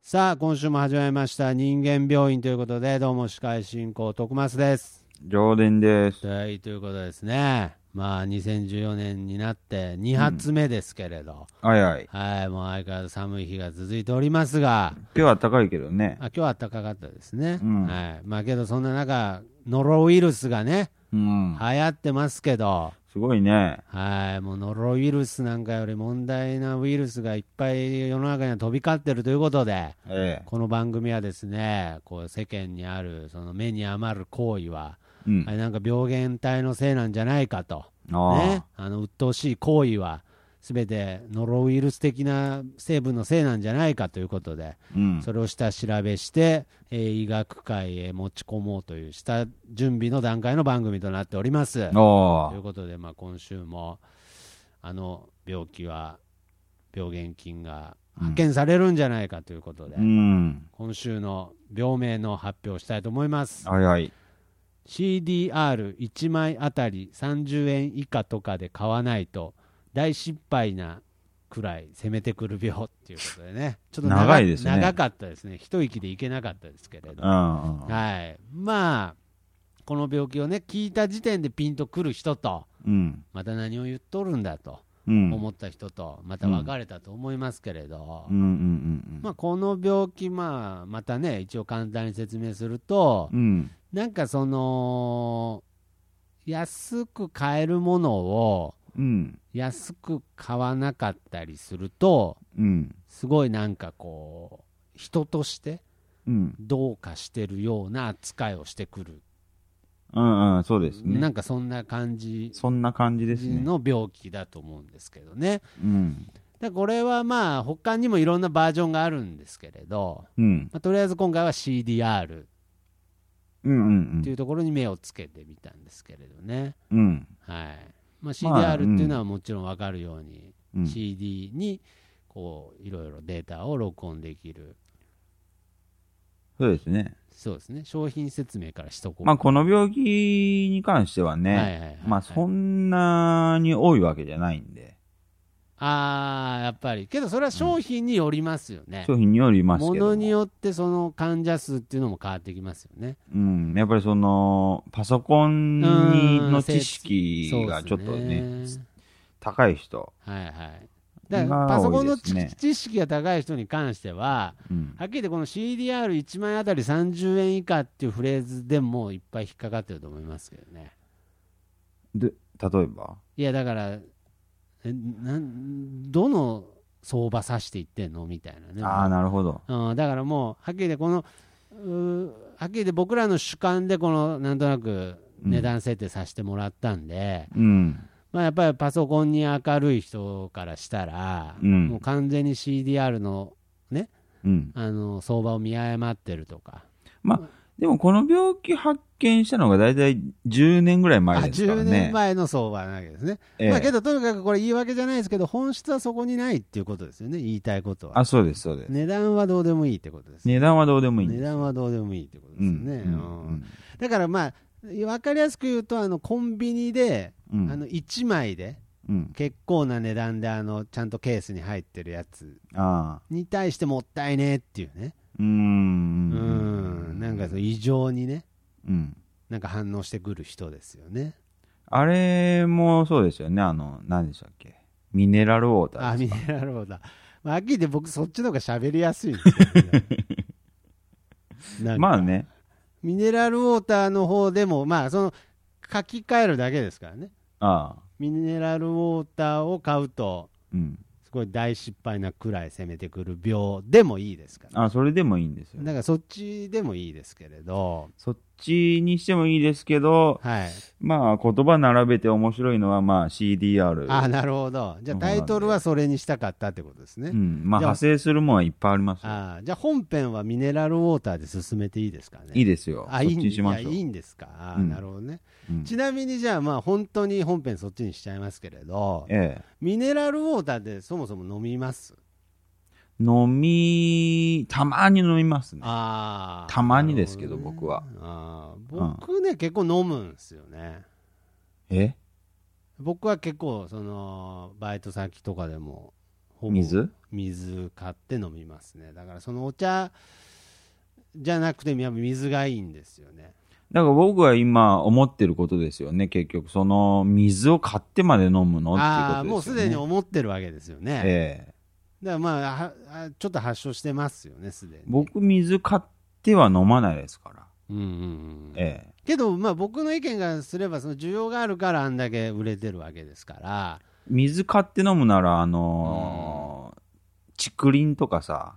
さあ今週も始まりました人間病院ということで、どうも司会進行徳増です。 上田です。 はい、ということですね。まあ2014年になって2発目ですけれど、 はいはい。 はい、もう相変わらず寒い日が続いておりますが、 今日は暖かいけどね。 今日は暖かかったですね。 うん、 はい、まあけどそんな中ノロウイルスがね、 うん、 流行ってますけど、 すごいね。 はい、もうノロウイルスなんかより問題なウイルスがいっぱい世の中には飛び交ってるということで、この番組はですね、こう世間にあるその目に余る行為は、あれなんか病原体のせいなんじゃないかと、ね、鬱陶しい行為はすべてノロウイルス的な成分のせいなんじゃないかということで、それを下調べして、医学界へ持ち込もうという下準備の段階の番組となっております。ということで、まあ、今週も病気は病原菌が発見されるんじゃないかということで、今週の病名の発表をしたいと思います。 はいはい。 CDR1 枚あたり30円以下とかで買わないと大失敗なくらい攻めてくる病っていうことでね、ちょっと長いですね。 長かったですね。一息でいけなかったですけれど、はい、まあこの病気をね聞いた時点でピンとくる人と、また何を言っとるんだと思った人とまた分かれたと思いますけれど、まあこの病気、またね一応簡単に説明すると、なんかその安く買えるものを安く買わなかったりすると、すごいなんかこう人としてどうかしてるような扱いをしてくる、 そうですね。 なんかそんな感じですね。 の病気だと思うんですけどね。でこれはまあ他にもいろんなバージョンがあるんですけれど、とりあえず今回は CDRっていうところに目をつけてみたんですけれどね。CDR っていうのはもちろん分かるように、CD にこういろいろデータを録音できる。 そうですね。 そうですね。商品説明からしとこう。 まあこの病気に関してはね、まあそんなに多いわけじゃないんで。 やっぱりけどそれは商品によりますよね。 商品によりますけども、 物によってその患者数っていうのも変わってきますよね。 やっぱりそのパソコンの知識がちょっとね、高い人、 だからパソコンの知識が高い人に関しては、はっきり言ってこの CDR1 枚あたり30円以下っていうフレーズでもいっぱい引っかかってると思いますけどね。 で例えばいやだからどの相場指していってんのみたいなね。 なるほど。 だからもうはっきり言ってこのはっきり言って僕らの主観でこのなんとなく値段設定させてもらったんで、やっぱりパソコンに明るい人からしたら、もう完全に CDR のね、相場を見誤ってるとか。 でもこの病気発見したのが大体10年ぐらい前ですからね。 10年前の相場なわけですね。けどとにかくこれ言い訳じゃないですけど、本質はそこにないっていうことですよね、言いたいことは。 そうですそうです。 値段はどうでもいいってことです。 値段はどうでもいいんです。 値段はどうでもいいってことですよね。だからまあ分かりやすく言うとコンビニで、1枚で結構な値段でちゃんとケースに入ってるやつに対してもったいねっていうね。なんか異常にね、なんか反応してくる人ですよね。 あれもそうですよね。何でしたっけ、ミネラルウォーターですか。 ミネラルウォーター。はっきり言って僕そっちの方が喋りやすいんですけどね。まあね。ミネラルウォーターの方でもその書き換えるだけですからね。ミネラルウォーターを買うと、すごい大失敗なくらい攻めてくる病でもいいですから、 それでもいいんですよ。 だからそっちでもいいですけれど、 そっちにしてもいいですけど、まあ言葉並べて面白いのはCDR。 なるほど。じゃあタイトルはそれにしたかったってことですね。 派生するものはいっぱいありますよ。 じゃあ本編はミネラルウォーターで進めていいですかね。 いいですよ。そっちにしましょう。 いいんですか。なるほどね。ちなみにじゃあ本当に本編そっちにしちゃいますけれど、ミネラルウォーターってそもそも飲みます？ たまに飲みますね。たまにですけど、僕は。 僕ね、結構飲むんですよね。僕は結構バイト先とかでも水買って飲みますね。だからそのお茶じゃなくてやっぱ水がいいんですよね。 だから僕は今思ってることですよね。結局その水を買ってまで飲むのっていうことですよね。 ああ、もうすでに思ってるわけですよね。だからまあちょっと発症してますよね、すでに。 僕水買っては飲まないですから。 けどまあ僕の意見がすればその需要があるからあんだけ売れてるわけですから。 水買って飲むなら竹林とかさ、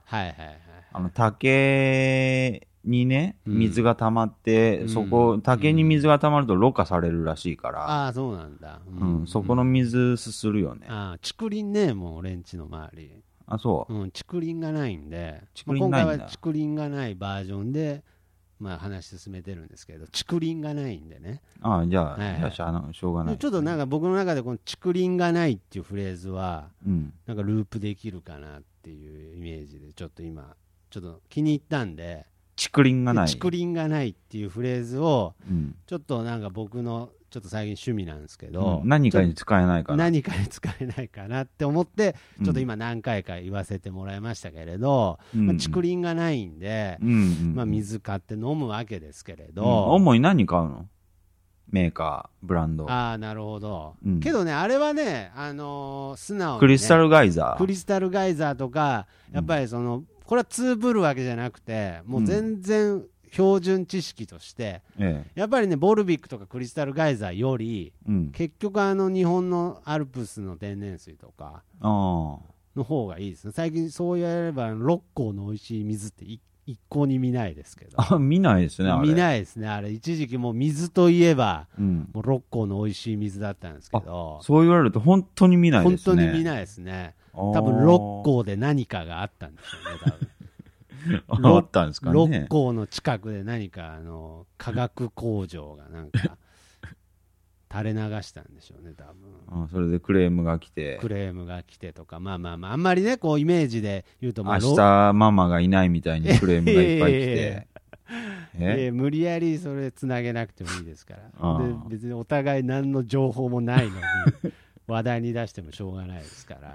竹にね、水が溜まって、竹に水が溜まるとろ過されるらしいから。 ああ、そうなんだ。 そこの水すするよね。 竹林ね、もう俺んちの周り。 あ、そう。 竹林がないんで、 今回は竹林がないバージョンで、まあ話進めてるんですけど、竹林がないんでね。 じゃあ、しょうがない。 ちょっとなんか僕の中でこの竹林がないっていうフレーズは、なんかループできるかなっていうイメージで、ちょっと今、ちょっと気に入ったんで、 竹林がない。 竹林がないっていうフレーズを、ちょっとなんか僕のちょっと最近趣味なんですけど、 何かに使えないかな。 何かに使えないかなって思って、ちょっと今何回か言わせてもらいましたけれど、竹林がないんで、まあ水買って飲むわけですけれど。 主に何買うの？メーカー、ブランド。 ああ、なるほど。けどね、あれはね、素直にね。 クリスタルガイザー。 クリスタルガイザーとか、やっぱりこれはツーブるわけじゃなくて、もう全然標準知識として、やっぱりね、ボルビックとかクリスタルガイザーより、結局日本のアルプスの天然水とかの方がいいですね。最近そうやれば、六甲の美味しい水って一向に見ないですけど。 見ないですね、あれ。 見ないですね、あれ。一時期もう水といえば、もう六甲の美味しい水だったんですけど。 そう言われると本当に見ないですね。 本当に見ないですね。多分六甲で何かがあったんでしょうね、多分。 あったんですかね。 六甲の近くで何か化学工場がなんか垂れ流したんでしょうね、多分。 それでクレームが来てとか、まあまあまあ、あんまりね、こうイメージで言うと、 明日ママがいないみたいにクレームがいっぱい来て無理やりそれつなげなくてもいいですからで、別にお互い何の情報もないのに話題に出してもしょうがないですから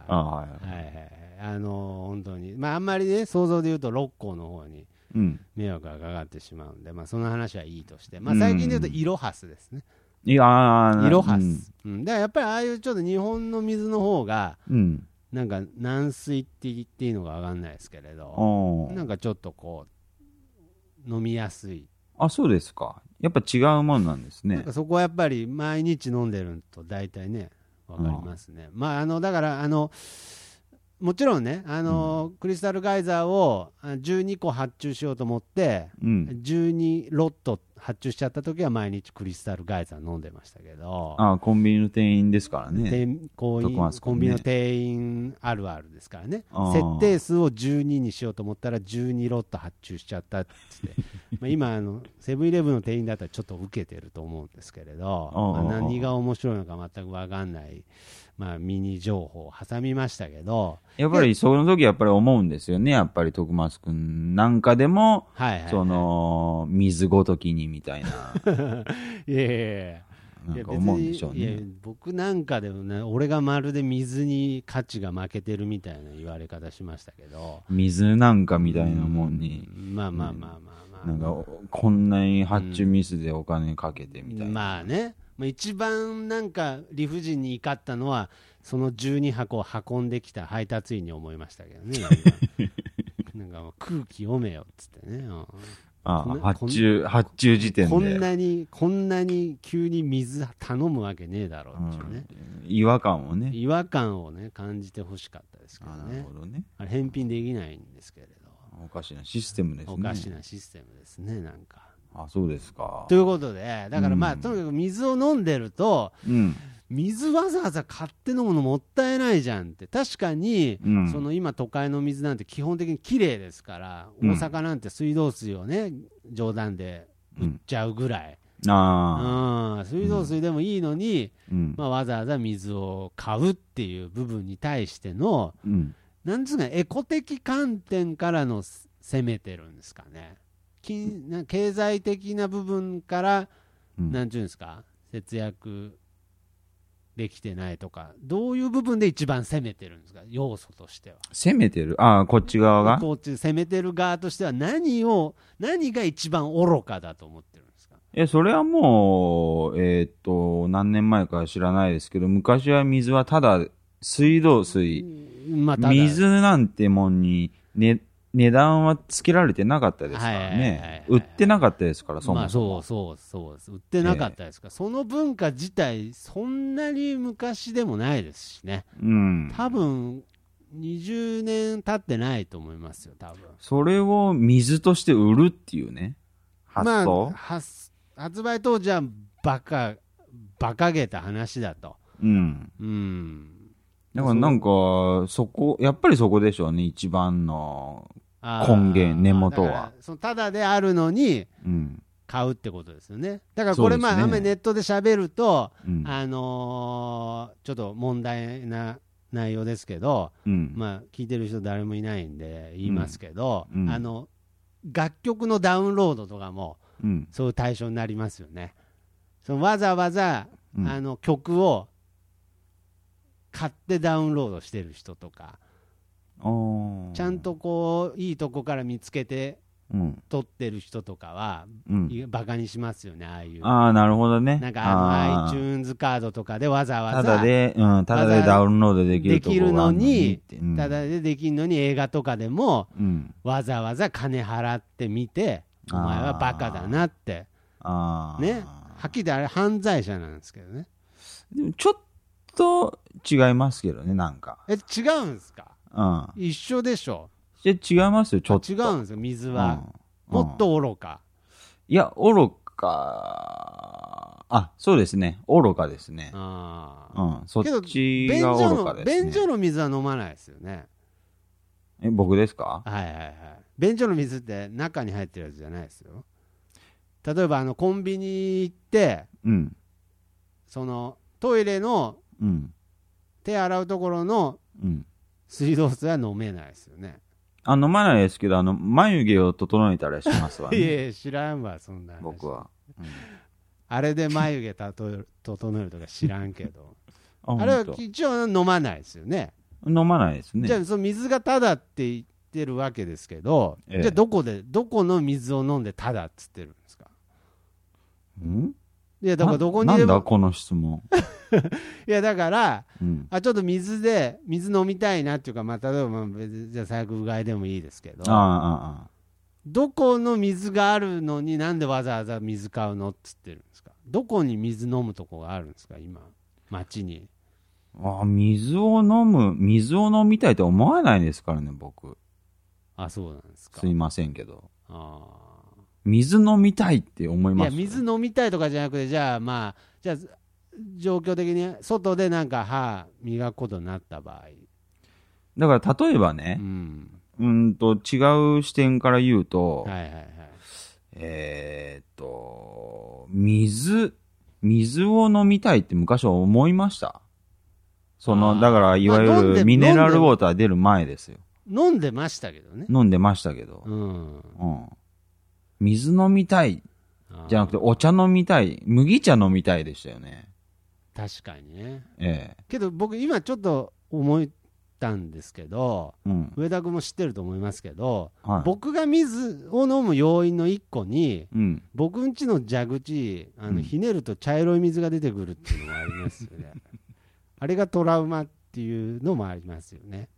本当に、まああんまりね、想像で言うと六甲の方に迷惑がかかってしまうんで、まあその話はいいとして、まあ最近で言うとイロハスですね。イロハス。だからやっぱりああいうちょっと日本の水の方が、なんか軟水って言っていいのか分かんないですけれど、なんかちょっとこう飲みやすい。 あ、そうですか。やっぱ違うもんなんですね。 なんかそこはやっぱり毎日飲んでると大体ね分かりますね。まあだからもちろんね、クリスタルガイザーを12個発注しようと思って、12ロット発注しちゃった時は毎日クリスタルガイザー飲んでましたけど、 コンビニの店員ですからね。 コンビニの店員あるあるですからね。設定数を12にしようと思ったら12ロット発注しちゃったってまあ今セブンイレブンの店員だったらちょっと受けてると思うんですけれど、何が面白いのか全く分かんない、まあ、ミニ情報を挟みましたけど、 やっぱりその時やっぱり思うんですよね。やっぱり徳松くんなんかでも、その水ごときにみたいないやいやいや、 なんか思うんでしょうね。 いや僕なんかでもね、俺がまるで水に価値が負けてるみたいな言われ方しましたけど、 水なんかみたいなもんに、 まあまあまあまあまあ、 なんかこんなに発注ミスでお金かけてみたいな、 まあね、一番なんか理不尽に怒ったのはその12箱を運んできた配達員に思いましたけどね。なんか空気読めよっつってね。 発注時点でこんなに急に水頼むわけねえだろうっていうね、 違和感をね感じてほしかったですけどね。 なるほどね。 あれ返品できないんですけれど、 おかしなシステムですね。 おかしなシステムですね、なんか。 そうですか。 ということで、だからまあ、とにかく水を飲んでると、水わざわざ買って飲むのもったいないじゃんって。確かに、その今都会の水なんて基本的に綺麗ですから、大阪なんて水道水をね冗談で売っちゃうぐらい、水道水でもいいのに、まあ、わざわざ水を買うっていう部分に対しての、なんつうかエコ的観点からの攻めてるんですかね。経済的な部分から、なんていうんですか、節約できてないとか、どういう部分で一番攻めてるんですか、要素としては。 攻めてる、こっち側がこっち攻めてる側としては何が一番愚かだと思ってるんですか。 それはもう、何年前か知らないですけど、昔は水はただ水道水、水なんてもんに、ね、値段はつけられてなかったですからね。売ってなかったですから、そもそも。 そうです。売ってなかったですから、その文化自体、そんなに昔でもないですしね。多分、20年経ってないと思いますよ、多分。 それを水として売るっていうね、発想。 発売当時は馬鹿げた話だと。 だからなんか、やっぱりそこでしょうね、一番の根源、根元は。 ただであるのに、買うってことですよね。だからこれ、あんまりネットで喋ると、ちょっと問題な内容ですけど、聞いてる人誰もいないんで言いますけど、楽曲のダウンロードとかも、そういう対象になりますよね。わざわざ、曲を買ってダウンロードしてる人とか、ちゃんとこういいとこから見つけて撮ってる人とかは、バカにしますよね、ああいう。 なるほどね。 なんかiTunes カードとかでわざわざただでダウンロードできるのに、 ただでできるのに映画とかでも、わざわざ金払って見て、お前はバカだなって、ね、はっきりあれ犯罪者なんですけどね。 でもちょっと違いますけどね、なんか。 違うんですか。一緒でしょ。 違いますよ、ちょっと。 違うんですよ、水は。もっと愚か。 いや、愚か。そうですね。愚かですね。そっちが愚かですね。 便所の水は飲まないですよね。 僕ですか？ 便所の水って中に入ってるやつじゃないですよ。例えばコンビニ行って、そのトイレの手洗うところの水道水は飲めないですよね。 飲まないですけど、眉毛を整えたりしますわね。 いや知らんわ、そんな話。 僕は。 あれで眉毛整えるとか知らんけど。あれは一応飲まないですよね。 飲まないですね。 じゃあ、その水がタダって言ってるわけですけど、じゃあどこの水を飲んでタダっつってるんですか？いや、だからどこにでも。 なんだこの質問。 いや、だから、ちょっと水飲みたいなっていうか、例えば、じゃあ最悪うがいでもいいですけど、どこの水があるのになんでわざわざ水買うのっつってるんですか？どこに水飲むとこがあるんですか、今、街に。 水を飲みたいと思わないですからね、僕。 そうなんですか。 すいませんけど。水飲みたいって思います。 いや、水飲みたいとかじゃなくて、じゃあ、状況的に外でなんか歯磨くことになった場合。 だから例えばね、違う視点から言うと、水を飲みたいって昔は思いました。だからいわゆるミネラルウォーター出る前ですよ。 飲んでましたけどね。 水飲みたいじゃなくてお茶飲みたい、麦茶飲みたいでしたよね。 確かにね。けど僕今ちょっと思ったんですけど、上田君も知ってると思いますけど、僕が水を飲む要因の一個に、僕ん家の蛇口ひねると茶色い水が出てくるっていうのがありますよね。あれがトラウマっていうのもありますよね。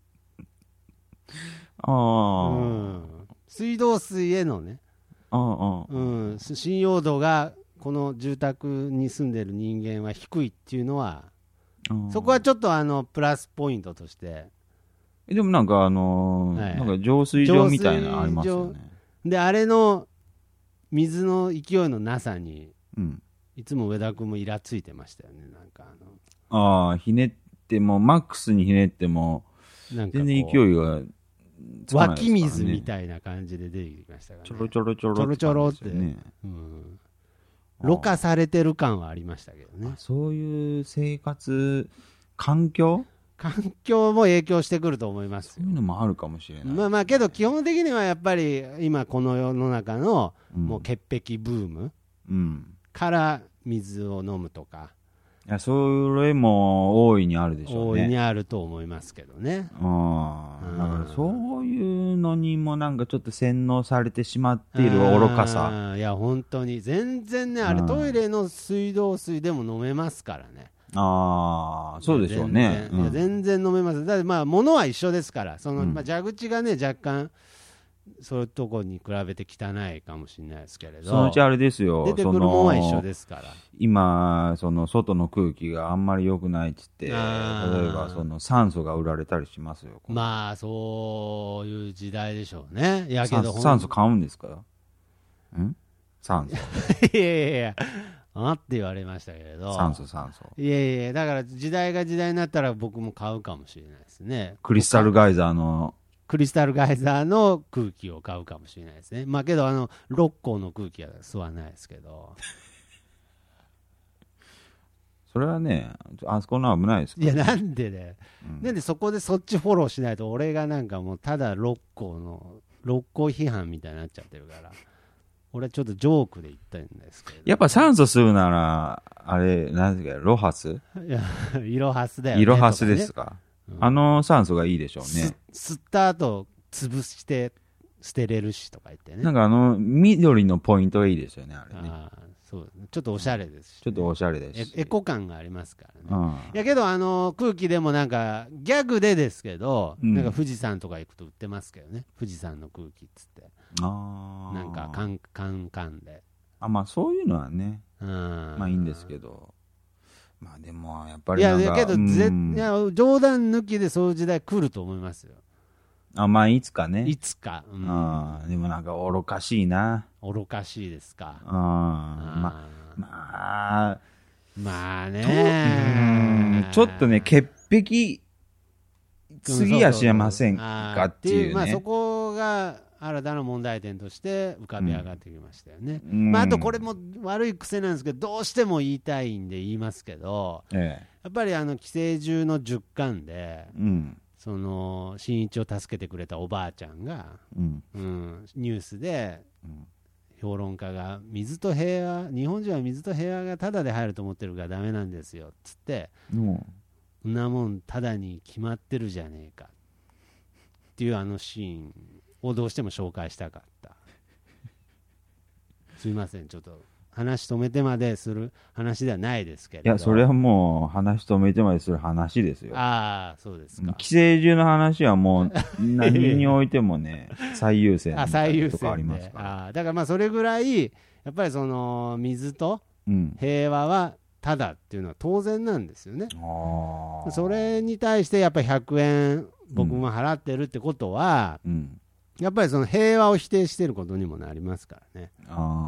水道水へのね、信用度がこの住宅に住んでる人間は低いっていうのは、そこはちょっとプラスポイントとして。 でもなんかなんか浄水場みたいなのありますよね。 で、あれの水の勢いのなさに、いつも上田君もイラついてましたよね。なんかひねってもマックスにひねっても全然勢いがつかないですからね。 湧き水みたいな感じで出てきましたからね。 ちょろちょろちょろちょろって、ろ過されてる感はありましたけどね。 そういう生活環境も影響してくると思います。 そういうのもあるかもしれない。 けど基本的にはやっぱり今この世の中のもう潔癖ブームから水を飲むとか、 いや、それも大いにあるでしょうね。 大いにあると思いますけどね。 だからそういうのにもなんかちょっと洗脳されてしまっている愚かさ。 いや、本当に。全然ね、あれトイレの水道水でも飲めますからね。 そうでしょうね。 いや全然飲めます。だってまあ、物は一緒ですから、まあ、蛇口がね、若干、そういうとこに比べて汚いかもしれないですけれど、 そのうちあれですよ、 出てくるもんは一緒ですから。 今、その外の空気があんまり良くないっつって、例えばその酸素が売られたりしますよ。 まあ、そういう時代でしょうね。いやけど酸素買うんですか？酸素。 いやいやいや。って言われましたけれど、 酸素。 いやいや、だから時代が時代になったら僕も買うかもしれないですね。 クリスタルガイザーの空気を買うかもしれないですね。まあけど、六甲の空気は吸わないですけど。 それはね、あそこの危ないですから、ね。いや、なんでね、なんでそこでそっちフォローしないと、俺がなんかもうただ六甲批判みたいになっちゃってるから。俺はちょっとジョークで言ったんですけど。 やっぱ酸素吸うなら、あれ、なんですか、ロハス？ いや、イロハスだよね。 イロハスですか。酸素がいいでしょうね。 吸った後、潰して捨てれるしとか言ってね。 なんか緑のポイントがいいですよね、あれね。 そうちょっとおしゃれですし、 ちょっとおしゃれですし。 エコ感がありますからね。いやけど、空気でもなんか、ギャグでですけど、なんか富士山とか行くと売ってますけどね。富士山の空気っつって。なんか、カンで。 まあそういうのはね、まあいいんですけど。まあでも、やっぱりなんか。 いや、けど、冗談抜きでそういう時代来ると思いますよ。 まあいつかね。 いつか。 でもなんか愚かしいな。 愚かしいですか。 まあね。 ちょっとね、潔癖すぎやしませんかっていうね。 まあそこが新たな問題点として浮かび上がってきましたよね。まああとこれも悪い癖なんですけど、どうしても言いたいんで言いますけど、やっぱり寄生獣の10巻で、その新一を助けてくれたおばあちゃんが、ニュースで、評論家が日本人は水と平和がタダで入ると思ってるからダメなんですよっつって、そんなもんタダに決まってるじゃねえかっていうシーンをどうしても紹介したかった。すいません、ちょっと話止めてまでする話ではないですけれど。 いや、それはもう話止めてまでする話ですよ。 そうですか。 寄生獣の話はもう何においてもね、最優先とかありますから。 だからまあそれぐらい、やっぱりその水と平和はただっていうのは当然なんですよね。それに対してやっぱり100円僕も払ってるってことは、やっぱりその平和を否定していることにもなりますからね。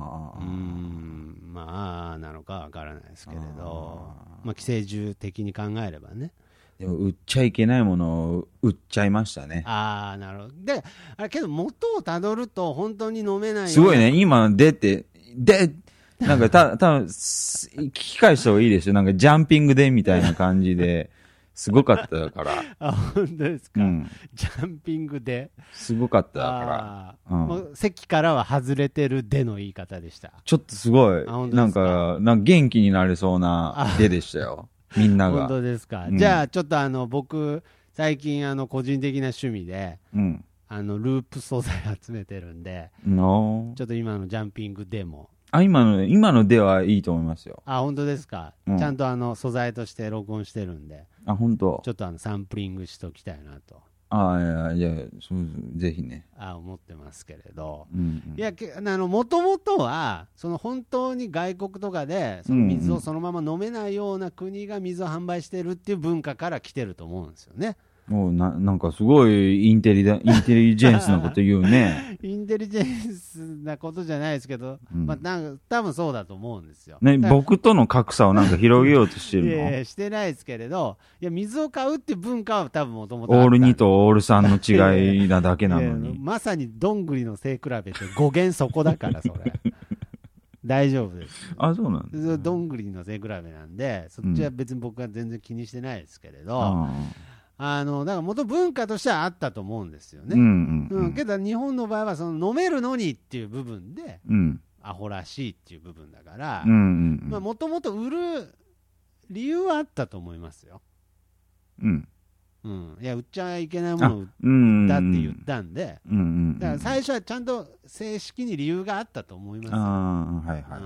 まあなのかわからないですけれど、まあ寄生獣的に考えればね。 でも売っちゃいけないものを売っちゃいましたね。 なるほど。で、あれけど元をたどると本当に飲めないよ。 すごいね、今なんか多分聞き返した方がいいですよ。なんかジャンピングでみたいな感じで。すごかったから。 本当ですか。ジャンピングで。 すごかったから。 もう席からは外れてるでの言い方でした。 ちょっとすごい、なんか元気になれそうなででしたよ。みんなが。 本当ですか。じゃあ、ちょっと僕、最近個人的な趣味で、ループ素材集めてるんで、ちょっと今のジャンピングでも。 今のではいいと思いますよ。 本当ですか。ちゃんと素材として録音してるんで。 本当。 ちょっとサンプリングしときたいなと。 いや、ぜひね。 思ってますけれど。いや、もともとは、本当に外国とかで、その水をそのまま飲めないような国が水を販売してるっていう文化から来てると思うんですよね。 もうなんかすごいインテリジェンスなこと言うね。 インテリジェンスなことじゃないですけど、まあなんか多分そうだと思うんですよ。 ね、僕との格差をなんか広げようとしてるの？ いやしてないですけれど、いや水を買うっていう文化は多分もともとオール2とオール3の違いなだけなのに。 まさにどんぐりの背比べって語源そこだからそれ。大丈夫です。 そうなんです。 どんぐりの背比べなんで、そっちは別に僕は全然気にしてないですけれど。だから元文化としてはあったと思うんですよね。けど日本の場合は飲めるのにっていう部分で、アホらしいっていう部分だから、もともと売る理由はあったと思いますよ。 うん。 うん、いや売っちゃいけないものを売ったって言ったんで、だから最初はちゃんと正式に理由があったと思いますよ。 はいはい、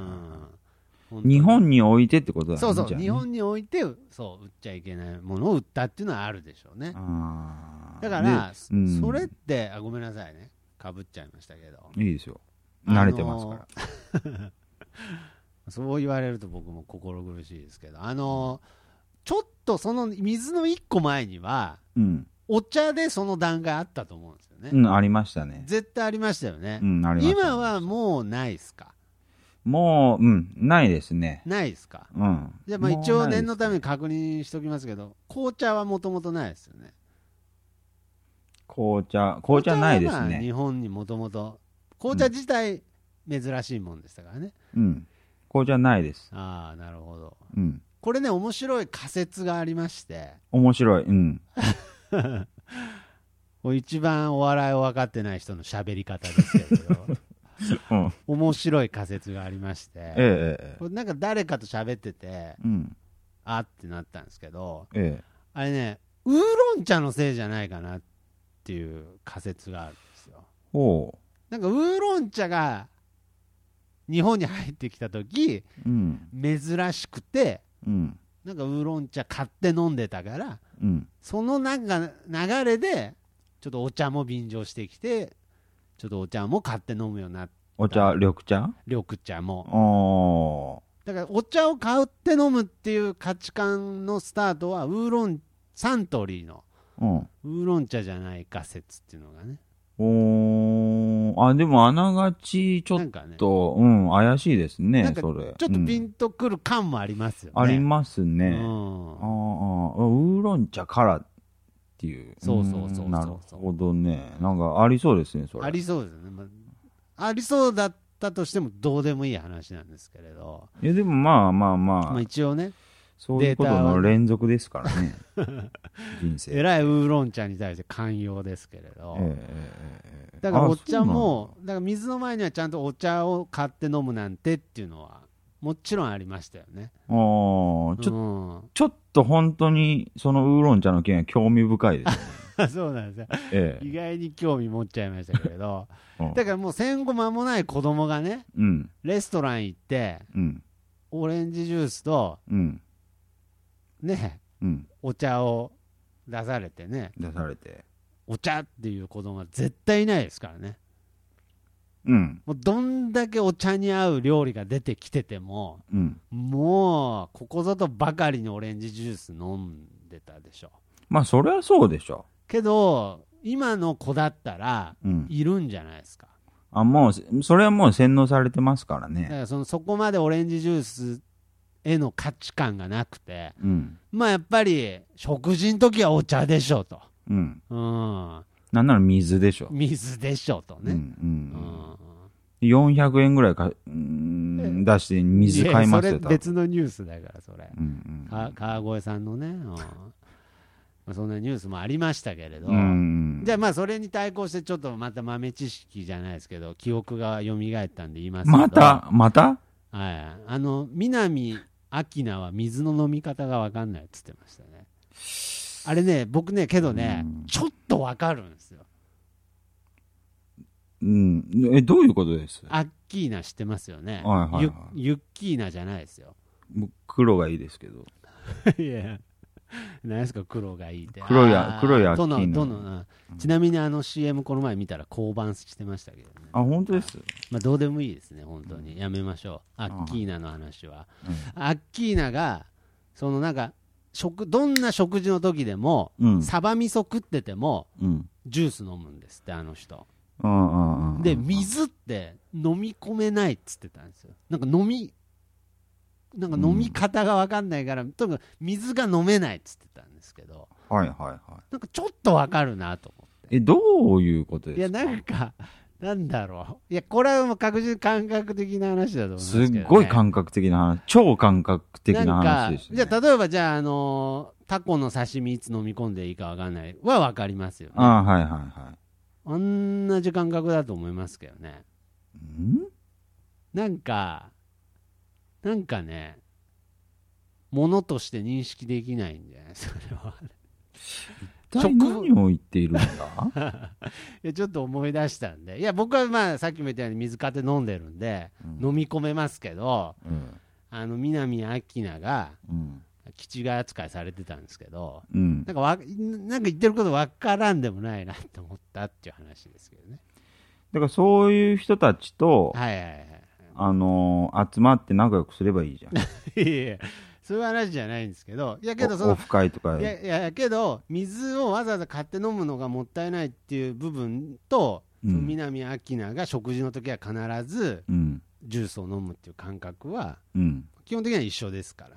日本においてってことだね。 そうそう、 ね、 日本においてそう売っちゃいけないものを売ったっていうのはあるでしょうね。だから、それってごめんなさいね、かぶっちゃいましたけど。 いいですよ、慣れてますからそう言われると僕も心苦しいですけど、ちょっとその水の1個前には、お茶でその段階あったと思うんですよね。 ありましたね。 絶対ありましたよね。 今はもうないですか？ もう、ないですね。 ないですか？じゃあまあ一応念のために確認しておきますけど、紅茶はもともとないですよね。 紅茶ないですね。 日本にもともと紅茶自体珍しいもんでしたからね。 紅茶ないです。 ああ、なるほど。これね、面白い仮説がありまして。 面白い。 一番お笑いを分かってない人の喋り方ですけど、面白い仮説がありまして、これなんか誰かと喋ってて、あってなったんですけど、あれね、ウーロン茶のせいじゃないかなっていう仮説があるんですよ。なんかウーロン茶が日本に入ってきた時、珍しくて、なんかウーロン茶買って飲んでたから、そのなんか流れでちょっとお茶も便乗してきて、ちょっとお茶も買って飲むようになった。 緑茶も。だからお茶を買って飲むっていう価値観のスタートはサントリーのウーロン茶じゃないか説っていうのがね。 でもあながちちょっと、怪しいですね、それ。 ちょっとピンとくる感もありますよね。 ありますね。ウーロン茶からっていう。 そう。 なるほどね。なんかありそうですね、それ。 ありそうですね。ありそうだったとしてもどうでもいい話なんですけれど。 いや、でもまあ。 一応ね。 そういうことの連続ですからね。人生。 えらいウーロン茶に対して寛容ですけれど。だからお茶も、だから水の前にはちゃんとお茶を買って飲むなんてっていうのはもちろんありましたよね。 ちょっと本当にそのウーロン茶の件は興味深いですね。 そうなんですよ、意外に興味持っちゃいましたけれど、だからもう戦後間もない子供がね、レストラン行って、オレンジジュースと、ね、お茶を出されてね、お茶っていう子供は絶対いないですからね。もうどんだけお茶に合う料理が出てきてても、もうここぞとばかりにオレンジジュース飲んでたでしょ。 まあそりゃそうでしょ。 けど今の子だったらいるんじゃないですか。 もうそれはもう洗脳されてますからね。 だからそこまでオレンジジュースへの価値観がなくて、まあやっぱり食事の時はお茶でしょと。 なんなら水でしょ。 水でしょとね。 400円ぐらい出して水買いますよ。 それ別のニュースだからそれ。川越さんのね、そんなニュースもありましたけれど、じゃあまあそれに対抗してちょっとまた豆知識じゃないですけど、記憶が蘇ったんで言いますけど。 またはい。南明菜は水の飲み方が分かんないっつってましたね。あれね、僕ね、けどね、ちょっと分かるんですよ。 どういうことです？ アッキーナ知ってますよね。ユッキーナじゃないですよ。 黒がいいですけど。 いや、何ですか黒がいいって。 黒いアッキーナ。 ちなみにCM この前見たら降板してましたけどね。 本当です？ まあどうでもいいですね、本当に。やめましょう。アッキーナの話は。アッキーナが、なんか、どんな食事の時でも、サバ味噌食ってても、ジュース飲むんですって、あの人。で、水って飲み込めないっつってたんですよ。なんか飲み方が分かんないから、とにかく水が飲めないっつってたんですけど、なんかちょっと分かるなと思って。 どういうことですか？ いや、なんか、なんだろう。いや、これはもう確実に感覚的な話だと思うんですけど、ね。 すっごい感覚的な話。超感覚的な話ですね。 じゃあ、例えばじゃあ、タコの刺身いつ飲み込んでいいか分かんないは分かりますよね。あんな時間覚だと思いますけどね。なんかね、 ものとして認識できないんじゃないですか、それは。 一体何を言っているんだいやちょっと思い出したんで、いや僕はまあさっきも言ったように水かって飲んでるんで、飲み込めますけど、南明菜が気違い扱いされてたんですけど、なんか言ってること分からんでもないなと思ったっていう話ですけどね。 だからそういう人たちと、集まって仲良くすればいいじゃん。 いやいやそういう話じゃないんですけど、いやけどオフ会とか。 いやけど水をわざわざ買って飲むのがもったいないっていう部分と、南明菜が食事の時は必ずジュースを飲むっていう感覚は、基本的には一緒ですからね。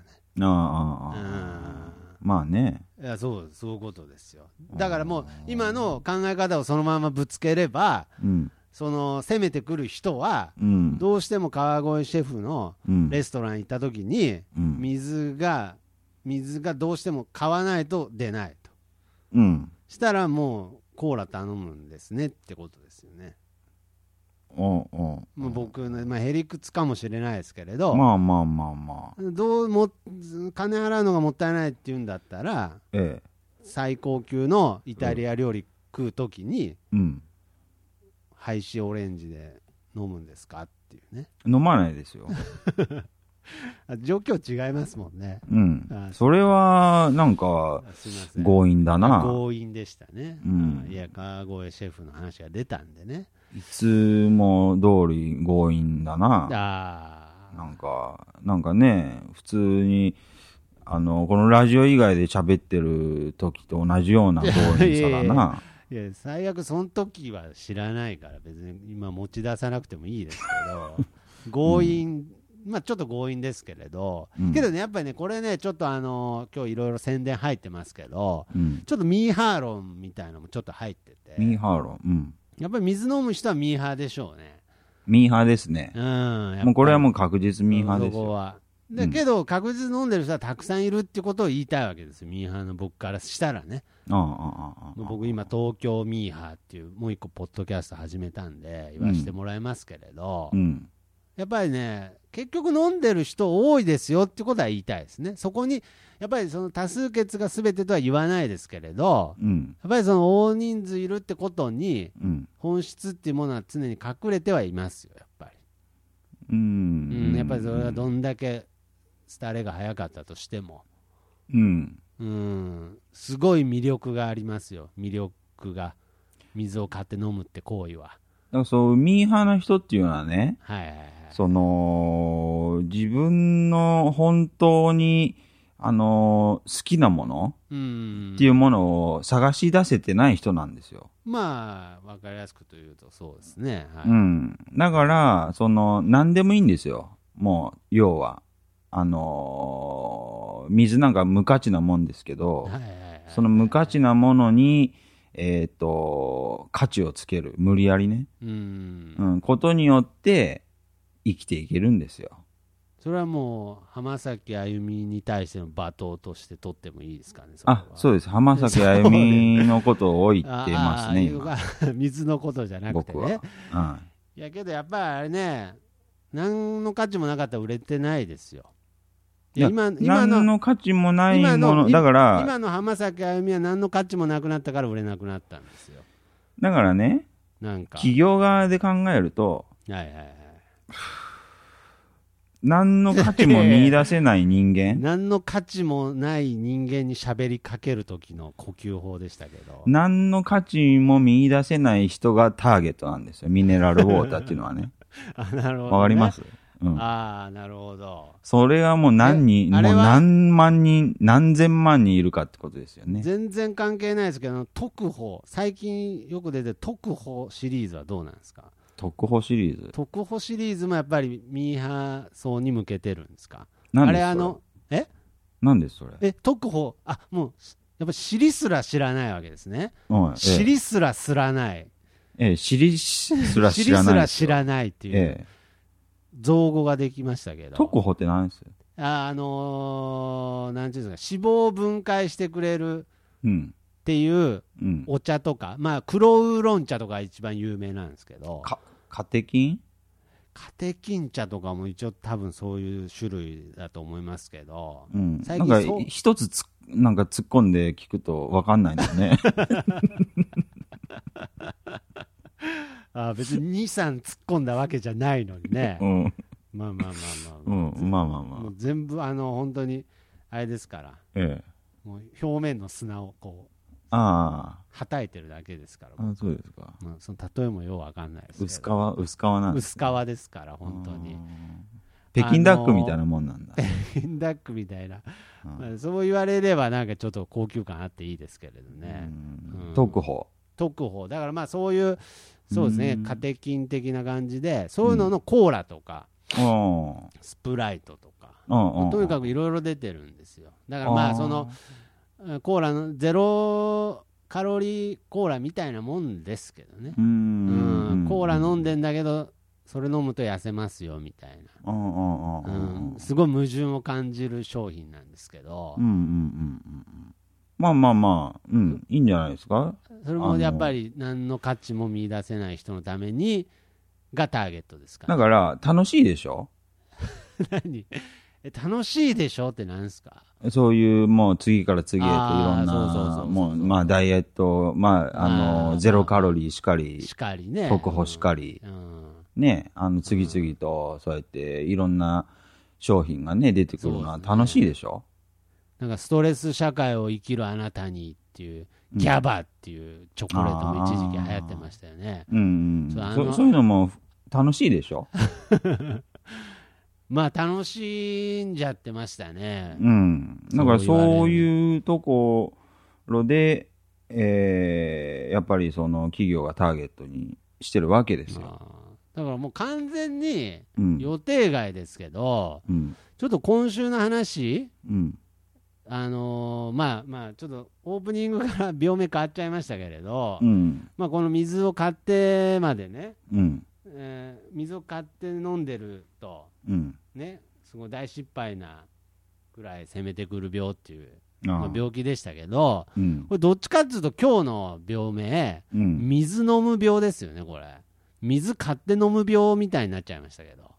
まあね。 いやそういうことですよ。だからもう今の考え方をそのままぶつければ、その攻めてくる人は、どうしても川越シェフのレストラン行った時に、水がどうしても買わないと出ないと、したらもうコーラ頼むんですねってことですよね。もう僕の、へりくつかもしれないですけれど、どうも金払うのがもったいないって言うんだったら、最高級のイタリア料理食う時に、廃止オレンジで飲むんですかっていうね。 飲まないですよ。 状況違いますもんね。 それはなんか強引だな。 強引でしたね。いや川越シェフの話が出たんでね。 いつも通り強引だな。なんかね、普通にこのラジオ以外で喋ってる時と同じような強引さだな。 いや最悪その時は知らないから別に今持ち出さなくてもいいですけど強引、ちょっと強引ですけれど、けどねやっぱりねこれねちょっと今日いろいろ宣伝入ってますけど、ちょっとミーハー論みたいなのもちょっと入ってて。 ミーハー論、 やっぱり水飲む人はミーハーでしょうね。 ミーハーですね。もうこれはもう確実ミーハーですよ。 そこはだけど確実に飲んでる人はたくさんいるってことを言いたいわけですよ、ミーハーの僕からしたらね。僕今東京ミーハーっていうもう一個ポッドキャスト始めたんで言わせてもらいますけれど、やっぱりね結局飲んでる人多いですよってことは言いたいですね。そこにやっぱりその多数決が全てとは言わないですけれど、やっぱりその大人数いるってことに本質っていうものは常に隠れてはいますよやっぱり。やっぱりそれはどんだけ廃れが早かったとしても、すごい魅力がありますよ。魅力が水を買って飲むって行為は。だからそうミーハーな人っていうのはね、その自分の本当に好きなものっていうものを探し出せてない人なんですよ。 分かりやすくというとそうですね。 だからその何でもいいんですよ。もう要は水なんか無価値なもんですけど、その無価値なものに価値をつける無理やりね、ことによって生きていけるんですよ。 それはもう浜崎あゆみに対しての罵倒として取ってもいいですかね。 そうです。浜崎あゆみのことを言ってますね今。 水のことじゃなくてね。いやけどやっぱりあれね何の価値もなかったら売れてないですよ。 何の価値もないものだから今の浜崎あゆみは何の価値もなくなったから売れなくなったんですよ。 だからね企業側で考えると、何の価値も見出せない人間何の価値もない人間に喋りかける時の呼吸法でしたけど、 何の価値も見出せない人がターゲットなんですよ。ミネラルウォーターっていうのはね。 なるほどね。 わかります？ なるほど。 それがもうもう何万人何千万人いるかってことですよね。 全然関係ないですけど特保最近よく出てる特保シリーズはどうなんですか？ 特保シリーズもやっぱりミーハー層に向けてるんですか？ 何ですそれ？何ですそれ？ 特保もうやっぱ知りすら知らないわけですね。知りすら知らない。 知りすら知らない。知りすら知らないっていう。造語ができましたけど。 特保って何ですよ？ なんていうんですか、脂肪を分解してくれるっていうお茶とか、黒ウーロン茶とか一番有名なんですけど。 カテキンカテキン茶とかも一応多分そういう種類だと思いますけど、 うん、最近なんか一つなんか突っ込んで聞くと分かんないんだよね。 別に2、3突っ込んだわけじゃないのにね。うん、まあまあまあまあ、 うん、まあまあまあ。 もう全部本当にあれですから、もう表面の砂をこうはたいてるだけですから。 そうですか。 まあ、その例えもようわかんないですけど。 薄皮なんです、 ね、薄皮ですから本当に。 北京ダックみたいなもんなんだ。 北京ダックみたいな、まあ、そう言われればなんかちょっと高級感あっていいですけれどね。 特保だからまあそういうそうですね、カテキン的な感じで、そういうののコーラとか、スプライトとか、とにかくいろいろ出てるんですよ。だからまあそのコーラのゼロカロリーコーラみたいなもんですけどね。コーラ飲んでんだけどそれ飲むと痩せますよみたいな、すごい矛盾を感じる商品なんですけど、 まあまあまあ、いいんじゃないですか。 それもやっぱり何の価値も見出せない人のためにがターゲットですから、 だから楽しいでしょ。 何楽しいでしょってなんですか。 そういうもう次から次へといろんなもうまあダイエット、まあゼロカロリーしかりね、 特保しかり、ね、次々とそうやっていろんな商品がね出てくるのは楽しいでしょ。 なんかストレス社会を生きるあなたにっていうギャバっていうチョコレートも一時期流行ってましたよね。 そういうのも楽しいでしょ。 まあ楽しんじゃってましたね。 だからそういうところで、やっぱりその企業がターゲットにしてるわけですよ。 だからもう完全に予定外ですけど、ちょっと今週の話、まあちょっとオープニングから病名変わっちゃいましたけれど、まあこの水を買ってまでね、水を買って飲んでると、ね、すごい大失敗なくらい攻めてくる病っていう、病気でしたけど、これどっちかっていうと今日の病名、水飲む病ですよね。これ水買って飲む病みたいになっちゃいましたけど、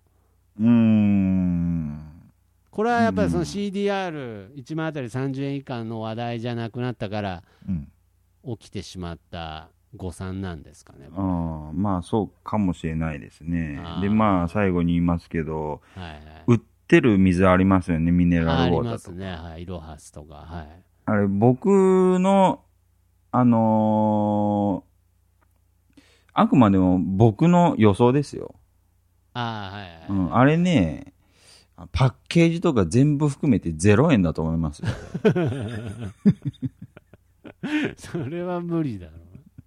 これはやっぱりその CDR1 万あたり30円以下の話題じゃなくなったから起きてしまった誤算なんですかね。 まあそうかもしれないですね。でまあ最後に言いますけど、売ってる水ありますよね、ミネラルウォーターとか。ありますね、イロハスとか、 あれ僕のあくまでも僕の予想ですよ。あれね、パッケージとか全部含めて0円だと思いますよ。 それは無理だろう。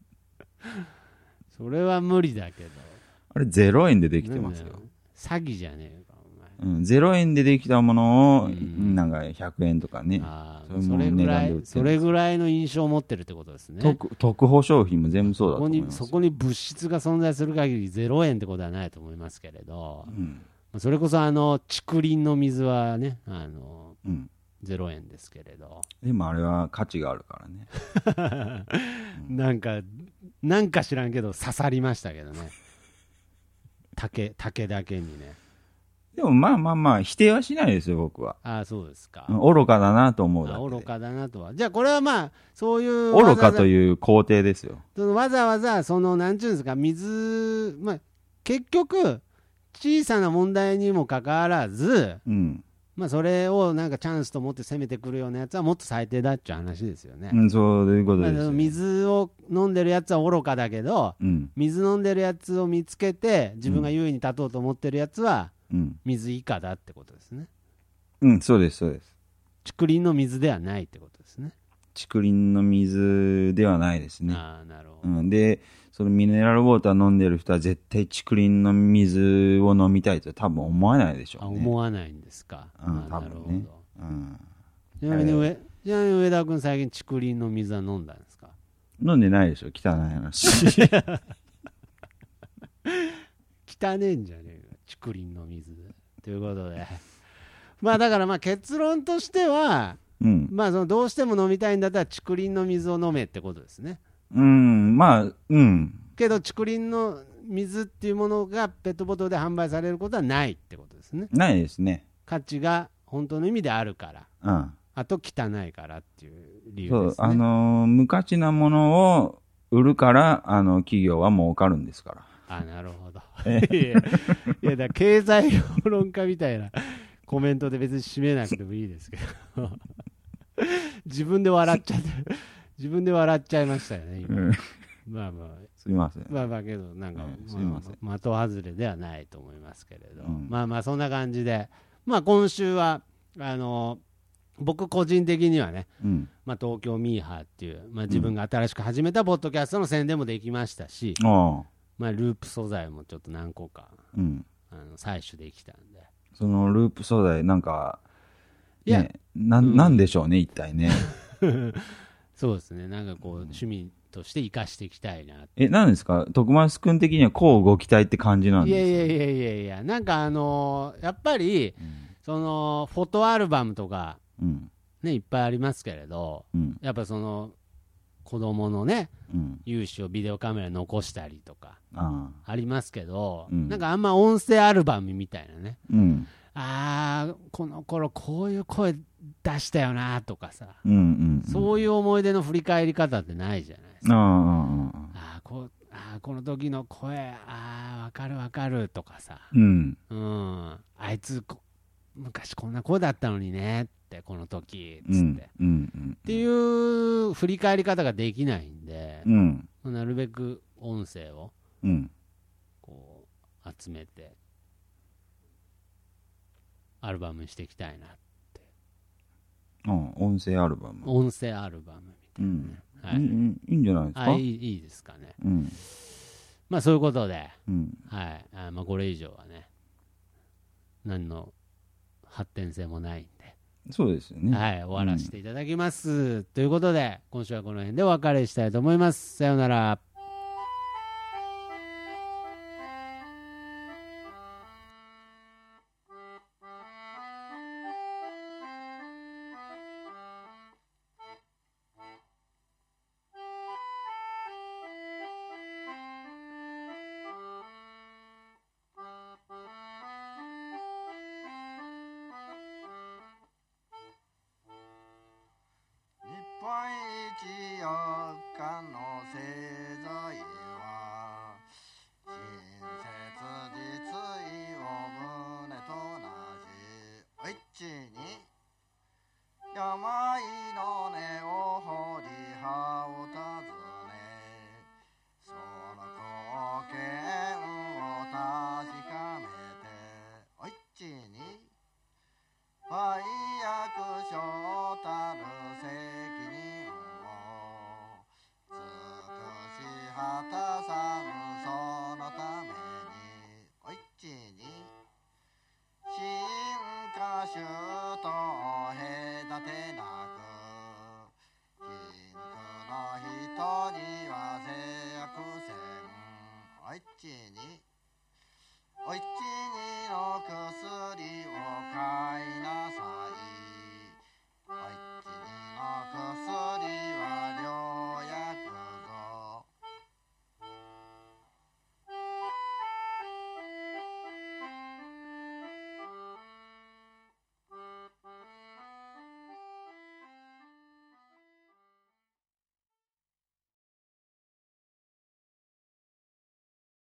それは無理だけど。あれ0円でできてますよ。 詐欺じゃねえかお前。0円でできたものを、なんか100円とかね。 それぐらいの印象を持ってるってことですね。 特保商品も全部そうだと思います。 そこに物質が存在する限り0円ってことはないと思いますけれど、それこそ竹林の水はね、0円ですけれど。でもあれは価値があるからね。なんか知らんけど刺さりましたけどね。竹だけにね。 でもまあ否定はしないですよ僕は。 そうですか。 愚かだなと思うだけで。 愚かだなとは。じゃあこれはまあそういう愚かという工程ですよ。 わざわざそのなんちゅうんですか、水、まあ結局小さな問題にもかかわらず、まあそれをなんかチャンスと思って攻めてくるようなやつはもっと最低だっちゅう話ですよね。 そういうことですよ。 水を飲んでるやつは愚かだけど、水飲んでるやつを見つけて自分が優位に立とうと思ってるやつは、水以下だってことですね。 そうですそうです。 竹林の水ではないってことですね。 竹林の水ではないですね。 なるほど。 でそのミネラルウォーター飲んでる人は絶対竹林の水を飲みたいと多分思わないでしょうね。 思わないんですか。 多分ね。 ちなみに上田君最近竹林の水は飲んだんですか。 飲んでないでしょ、汚い話。 汚ねえんじゃねえか竹林の水ということで、まあだからまあ結論としては、まあそのどうしても飲みたいんだったら竹林の水を飲めってことですね。 まあけど竹林の水っていうものがペットボトルで販売されることはないってことですね。 ないですね。 価値が本当の意味であるから、 うん、 あと汚いからっていう理由ですね。 そう無価値なものを売るから企業は儲かるんですから。 あ、なるほど。いやだ経済評論家みたいなコメントで別に締めなくてもいいですけど自分で笑っちゃって自分で笑っちゃいましたよね今、まあまあすみません。 まあまあけどなんか、 すみません。 的外れではないと思いますけれど、まあまあそんな感じで、まあ今週は僕個人的にはね、まあ、東京ミーハーっていう、まあ、自分が新しく始めたポッドキャストの宣伝もできましたし、まあ、ループ素材もちょっと何個か、採取できたんで、 そのループ素材なんか、ね、なんでしょうね一体ねそうですね、なんかこう趣味として生かしていきたいな。 何ですか、徳松君的にはこうご期待って感じなんですか。 いやなんかやっぱり、そのフォトアルバムとか、ね、いっぱいありますけれど、やっぱその子供のね、勇姿をビデオカメラに残したりとかありますけど、なんかあんま音声アルバムみたいなね、この頃こういう声出したよなとかさ、そういう思い出の振り返り方ってないじゃないですか。この時の声、わかるわかるとかさ、あいつ昔こんな声だったのにねってこの時つって、っていう振り返り方ができないんで、なるべく音声をこう集めてアルバムにしていきたいなって。 音声アルバムみたいな、ね、 いいんじゃないですか。 いいですかね。まあそういうことで、まあ、これ以上はね何の発展性もないんで、 そうですよね。 終わらせていただきます、ということで今週はこの辺でお別れしたいと思います。さようなら。